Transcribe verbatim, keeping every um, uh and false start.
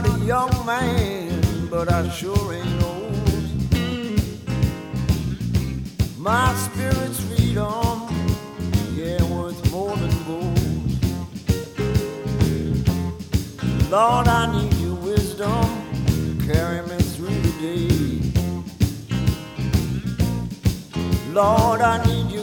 not a young man, but I sure ain't old. My spirit's freedom, yeah, worth more than gold. Lord, I need your wisdom, carry me through the day. Lord, I need your